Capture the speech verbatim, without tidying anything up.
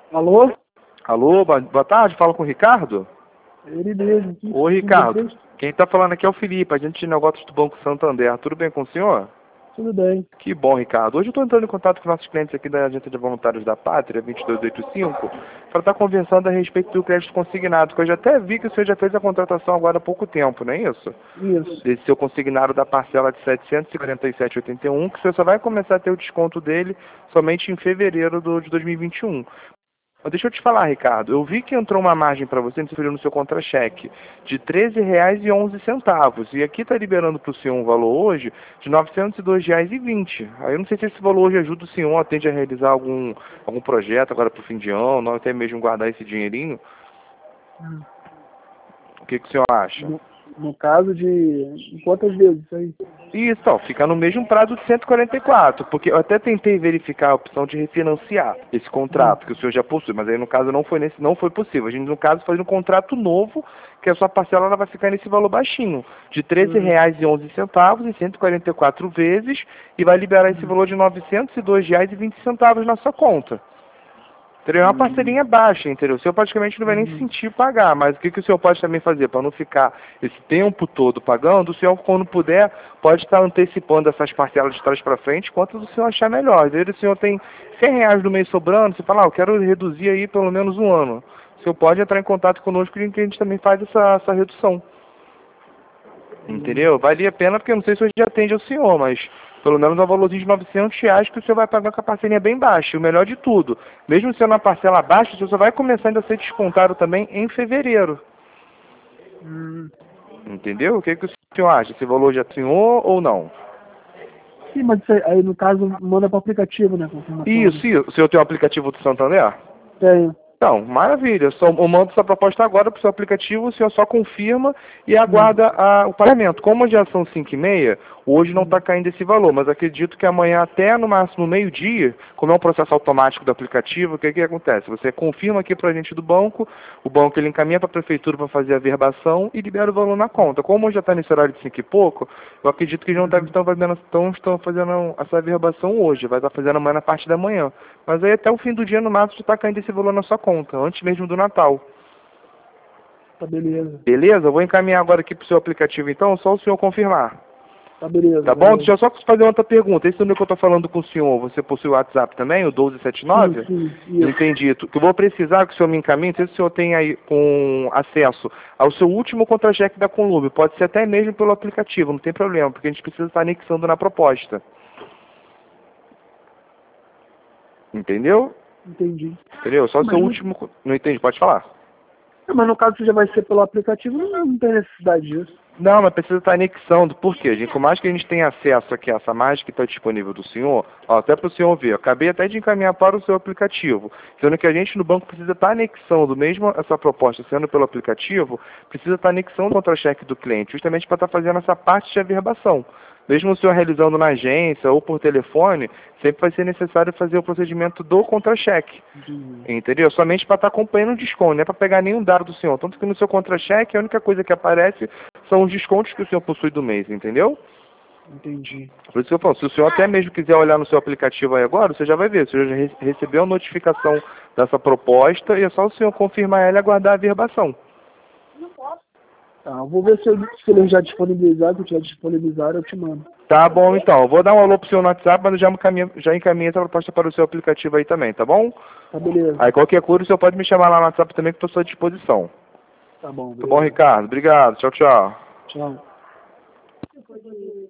Alô? Alô, boa boa tarde, fala com o Ricardo? Ele mesmo. Que, Ô que Ricardo, depois, quem está falando aqui é o Felipe, a gente de negócios do Banco Santander. Tudo bem com o senhor? tudo bem. Que bom, Ricardo. Hoje eu estou entrando em contato com nossos clientes aqui da Agência de Voluntários da Pátria, vinte e dois oitenta e cinco, para estar conversando a respeito do crédito consignado, que eu já até vi que o senhor já fez a contratação agora há pouco tempo, não é isso? Isso. Desse seu consignado da parcela de setecentos e quarenta e sete reais e oitenta e um, que você só vai começar a ter o desconto dele somente em fevereiro do, de dois mil e vinte e um. Mas deixa eu te falar, Ricardo, eu vi que entrou uma margem para você transferir no seu contra-cheque de treze reais e onze centavos. E aqui está liberando para o senhor um valor hoje de novecentos e dois reais e vinte centavos. Aí eu não sei se esse valor hoje ajuda o senhor, atende a realizar algum, algum projeto agora para o fim de ano, ou até mesmo guardar esse dinheirinho. Hum. O que, que o senhor acha? No, no caso de... Em quantas vezes isso aí? Isso, então, fica no mesmo prazo de cento e quarenta e quatro, porque eu até tentei verificar a opção de refinanciar esse Hum. contrato que o senhor já possui, mas aí no caso não foi, nesse, não foi possível. A gente, no caso, faz um contrato novo, que a sua parcela ela vai ficar nesse valor baixinho, de treze Hum. reais e onze centavos em cento e quarenta e quatro vezes, e vai liberar esse Hum. valor de novecentos e dois reais e vinte centavos na sua conta. Entendeu? É uma Hum. parcelinha baixa, entendeu? O senhor praticamente não vai nem Hum. sentir pagar, mas o que, que o senhor pode também fazer para não ficar esse tempo todo pagando? O senhor, quando puder, pode estar antecipando essas parcelas de trás para frente, quanto o senhor achar melhor. Às vezes o senhor tem cem reais do mês sobrando, você fala, ah, eu quero reduzir aí pelo menos um ano. O senhor pode entrar em contato conosco que a gente também faz essa, essa redução. Hum. Entendeu? Valia a pena porque eu não sei se hoje atende ao senhor, mas pelo menos é um valorzinho de novecentos reais que o senhor vai pagar com a parcelinha bem baixa. E o melhor de tudo, mesmo sendo uma parcela baixa, o senhor só vai começar ainda a ser descontado também em fevereiro. Hum. Entendeu? O que, que o senhor acha? Esse valor já assinou ou não? Sim, mas isso aí, aí, no caso manda para o aplicativo, né? Confirmação. Isso, isso. O senhor tem o aplicativo do Santander? Tenho. Então, maravilha. Só, eu mando essa proposta agora para o seu aplicativo, o senhor só confirma e Hum. aguarda a, o pagamento. Como já são cinco e meia, hoje não Hum. está caindo esse valor, mas acredito que amanhã até no máximo meio-dia, como é um processo automático do aplicativo, o que, que acontece? Você confirma aqui para a gente do banco, o banco ele encaminha para a prefeitura para fazer a verbação e libera o valor na conta. Como já está nesse horário de cinco e pouco, eu acredito que já não devem estar fazendo, tão, estão fazendo essa verbação hoje, vai estar fazendo amanhã na parte da manhã. Mas aí até o fim do dia, no máximo, já está caindo esse valor na sua conta, antes mesmo do Natal. Tá beleza. Beleza? Eu vou encaminhar agora aqui para o seu aplicativo, então, só o senhor confirmar. Tá beleza. Tá bom? Valeu. Deixa eu só fazer outra pergunta. Esse número que eu estou falando com o senhor, você possui o WhatsApp também, o doze setenta e Sim, nove? sim. Isso. Entendi. O que eu vou precisar que o senhor me encaminhe, não sei se o senhor tem aí com acesso ao seu último contra-cheque da Conlube. Pode ser até mesmo pelo aplicativo, não tem problema, porque a gente precisa estar anexando na proposta. Entendeu? Entendi. Entendeu? Só o Mas, seu no- último... Não entendi, pode falar. mas no caso, se já vai ser pelo aplicativo, não, não tem necessidade disso. Não, mas precisa estar anexando. Por quê, gente? Por mais que a gente tenha acesso aqui a essa mágica que está disponível do senhor, ó, até para o senhor ver, eu acabei até de encaminhar para o seu aplicativo, sendo que a gente no banco precisa estar anexando, mesmo essa proposta sendo pelo aplicativo, precisa estar anexando o contra-cheque do cliente, justamente para estar fazendo essa parte de averbação. Mesmo o senhor realizando na agência ou por telefone, sempre vai ser necessário fazer o procedimento do contra-cheque. Entendi. Entendeu? Somente para estar acompanhando o desconto, não é para pegar nenhum dado do senhor. Tanto que no seu contra-cheque, a única coisa que aparece são os descontos que o senhor possui do mês, entendeu? Entendi. Por isso que eu falo, se o senhor até mesmo quiser olhar no seu aplicativo aí agora, você já vai ver. O senhor já re recebeu a notificação dessa proposta e é só o senhor confirmar ela e aguardar a verbação. Tá, eu vou ver se, eu, se ele já disponibilizar, se eu tiver disponibilizado, eu te mando. Tá bom, então. Eu vou dar um alô pro senhor no WhatsApp, mas eu já encaminhei, já encaminhei essa proposta para o seu aplicativo aí também, tá bom? Tá beleza. Aí qualquer coisa o senhor pode me chamar lá no WhatsApp também que estou à sua disposição. Tá bom, Tá bom, beleza. Ricardo? Obrigado. Tchau, tchau. Tchau.